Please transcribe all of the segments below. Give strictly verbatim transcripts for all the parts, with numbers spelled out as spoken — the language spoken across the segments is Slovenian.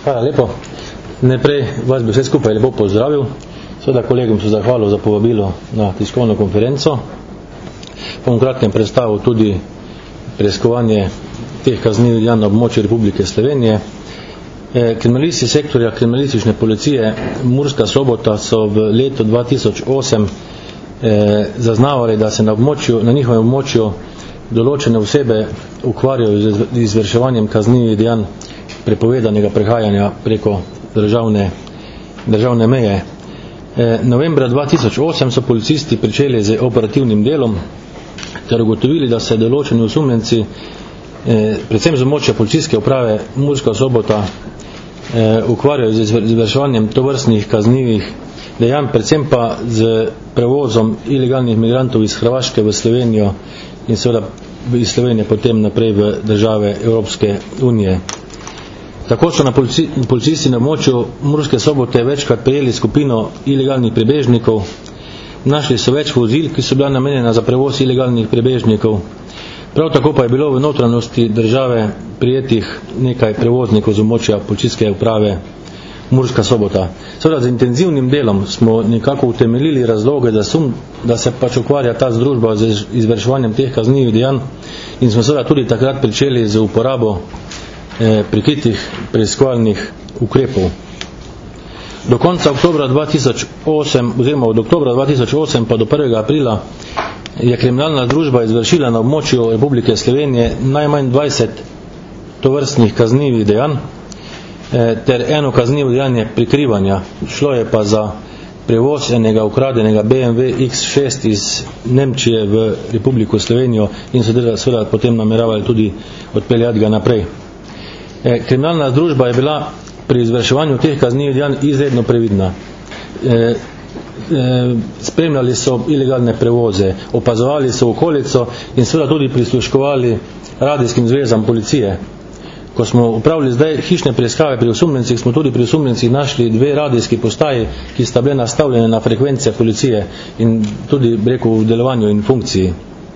Hvala lepo. Najprej vas bi vse skupaj lepo pozdravil. Seveda kolegom se zahvalil za povabilo na tiskovno konferenco. Bom kratkem predstavil tudi preiskovanje teh kaznivih dejanj na območju Republike Slovenije. Kriminalisti sektorja kriminalistične policije Murska Sobota so v letu dva tisoč osem eh, zaznavali, da se na, območju, na njihovem območju določene osebe ukvarjajo z izvrševanjem kaznivih dejanj prepovedanega prehajanja preko državne, državne meje. Eh, novembra dva tisoč osem so policisti pričeli z operativnim delom ter ugotovili, da se določeni osumljenci, eh, predvsem z območja policijske uprave Murska Sobota, eh, ukvarjajo z izvrševanjem tovrstnih kaznivih dejanj, predvsem pa z prevozom ilegalnih migrantov iz Hrvaške v Slovenijo in seveda iz Slovenije potem naprej v države Evropske unije. Tako so na polici, policisti na območju Murske Sobote večkrat prijeli skupino ilegalnih prebežnikov, našli so več vozil, ki so bila namenjena za prevoz ilegalnih prebežnikov. Prav tako pa je bilo v notranjosti države prijetih nekaj prevoznikov z območja policijske uprave Murska Sobota. Seveda z intenzivnim delom smo nekako utemeljili razloge, da, sum, da se pač ukvarja ta združba z izvrševanjem teh kaznivih dejanj in smo seveda tudi takrat pričeli z uporabo eh, prikritih preiskovalnih ukrepov. Do konca oktobra dva tisoč osem, oziroma od oktobra dva tisoč osem pa do prvega aprila je kriminalna združba izvršila na območju Republike Slovenije najmanj dvajset tovrstnih kaznivih dejanj ter eno kaznivo dejanje prikrivanja. Šlo je pa za prevoz enega ukradenega B M W X šest iz Nemčije v Republiko Slovenijo in so seveda potem nameravali tudi odpeljati ga naprej. Kriminalna združba je bila pri izvrševanju teh kaznivih dejanj izredno previdna. E, e, spremljali so ilegalne prevoze, opazovali so okolico in seveda tudi prisluškovali radijskim zvezam policije. Ko smo upravili zdaj hišne preiskave pri osumljencih, smo tudi pri osumljencih našli dve radijski postaji, ki sta bile nastavljene na frekvence policije in tudi rekel v delovanju in funkciji.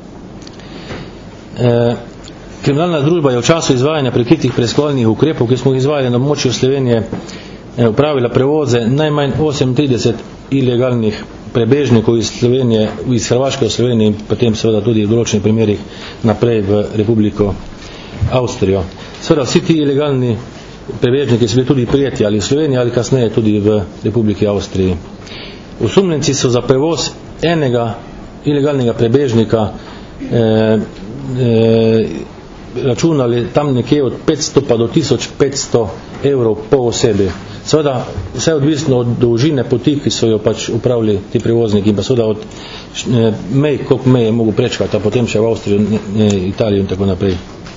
E, Kriminalna združba je v času izvajanja prikritih preiskovalnih ukrepov, ki smo jih izvajali na območju Slovenije, upravila prevoze najmanj osemintrideset ilegalnih prebežnikov iz Slovenije, iz Hrvaške v Sloveniji in potem seveda tudi v določenih primerih naprej v Republiko Avstrijo. Seveda vsi ti ilegalni prebežniki so bili tudi prijeti ali v Sloveniji ali kasneje tudi v Republiki Avstriji. Osumljenci so za prevoz enega ilegalnega prebežnika eh, eh, računali tam nekje od petsto pa do tisoč petsto evrov po osebi. Seveda vse odvisno od dolžine poti, ki so jo pač upravili ti prevozniki in pa seveda od eh, mej, koliko mej je mogo prečkati, a potem še v Avstrijo, ne, Italijo in tako naprej.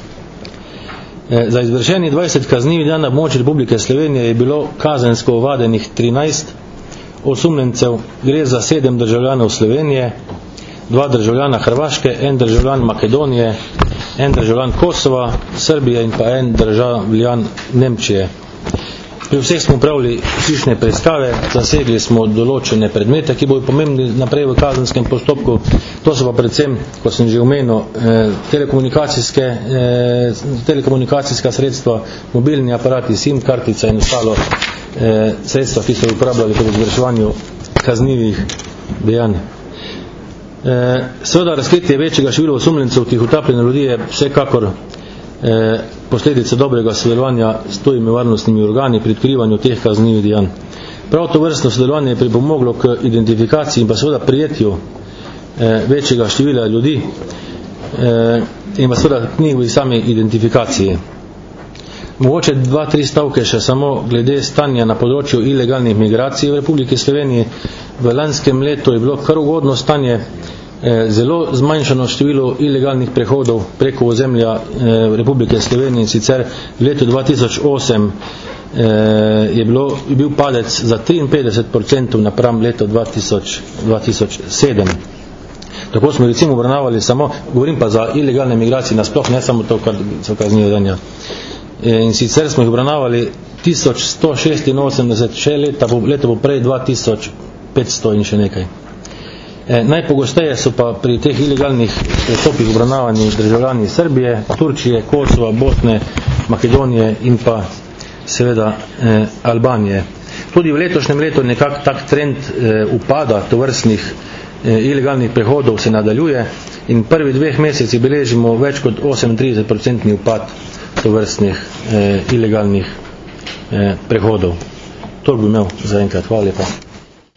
Eh, za izvršeni dvajset kaznivih dejanj na območju Republike Slovenije je bilo kazensko ovadenih trinajst osumljencev, gre za sedem državljanov Slovenije, dva državljana Hrvaške, en državljan Makedonije, en državljan Kosova, Srbije in pa en državljan Nemčije. Pri vseh smo upravili hišne preiskave, zasegli smo določene predmete, ki bodo pomembni naprej v kazenskem postopku. To so pa predvsem, kot sem že omenil, eh, telekomunikacijske, eh, telekomunikacijska sredstva, mobilni aparati, SIM kartica in ostalo eh, sredstva, ki so uporabljali pri izvrševanju kaznivih dejanj. Eh, seveda razkritje večjega števila osumljencev, ki jih utapljajo ljudi, je vsekakor eh, posledica dobrega sodelovanja s tujimi varnostnimi organi pri odkrivanju teh kaznivih dejanj. Prav to vrstno sodelovanje je pripomoglo k identifikaciji in pa seveda prijetju eh, večjega števila ljudi eh, in pa seveda k njihovi sami identifikaciji. Mogoče dva, tri stavke še samo glede stanja na področju ilegalnih migracij v Republiki Sloveniji. V lanskem letu je bilo kar ugodno stanje, eh, zelo zmanjšano število ilegalnih prehodov preko ozemlja eh, Republike Slovenije in sicer v letu dva tisoč osem eh, je, bilo, je bil padec za triinpetdeset procentov napram letu dva tisoč sedem. Tako smo recimo obravnavali samo, govorim pa za ilegalne migracije nasploh, ne samo to, kar so kazniva dejanja. In sicer smo jih obravnavali tisoč sto šestinosemdeset, še leta, leto poprej dva tisoč petsto in še nekaj. E, najpogosteje so pa pri teh ilegalnih prestopih obravnavani državljani Srbije, Turčije, Kosova, Bosne, Makedonije in pa seveda eh, Albanije. Tudi v letošnjem letu nekak tak trend eh, upada tovrstnih eh, ilegalnih prehodov se nadaljuje in prvi dveh meseci beležimo več kot osemintrideset procentni upad tovrstnih eh, ilegalnih eh, prehodov. To bi imel za enkrat. Hvala lepa.